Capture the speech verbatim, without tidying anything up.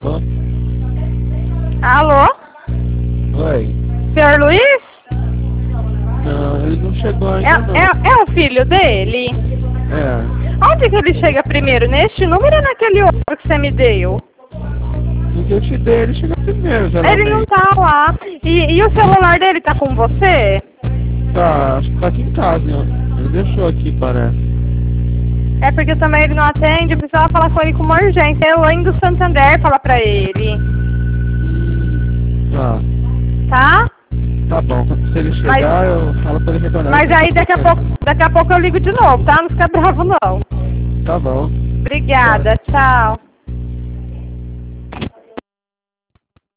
Alô? Alô? Oi. Senhor Luiz? Não, ele não chegou É, ainda não. é, é o filho dele? É. Onde que ele chega primeiro? Neste número ou naquele outro que você me deu? No que eu te dei, ele chega primeiro, Ele geralmente. não tá lá. E, e o celular dele tá com você? Tá, acho que tá aqui em casa, ó. Ele deixou aqui, parece. É porque também ele não atende, eu precisava falar com ele com uma urgência. Eu indo do Santander falar pra ele. Tá. Tá? Tá bom. Se ele chegar, Mas- eu falo pra ele retornar. Mas aí daqui a pouco, daqui a pouco eu ligo de novo, tá? Não fica bravo não. Tá bom. Obrigada, tchau.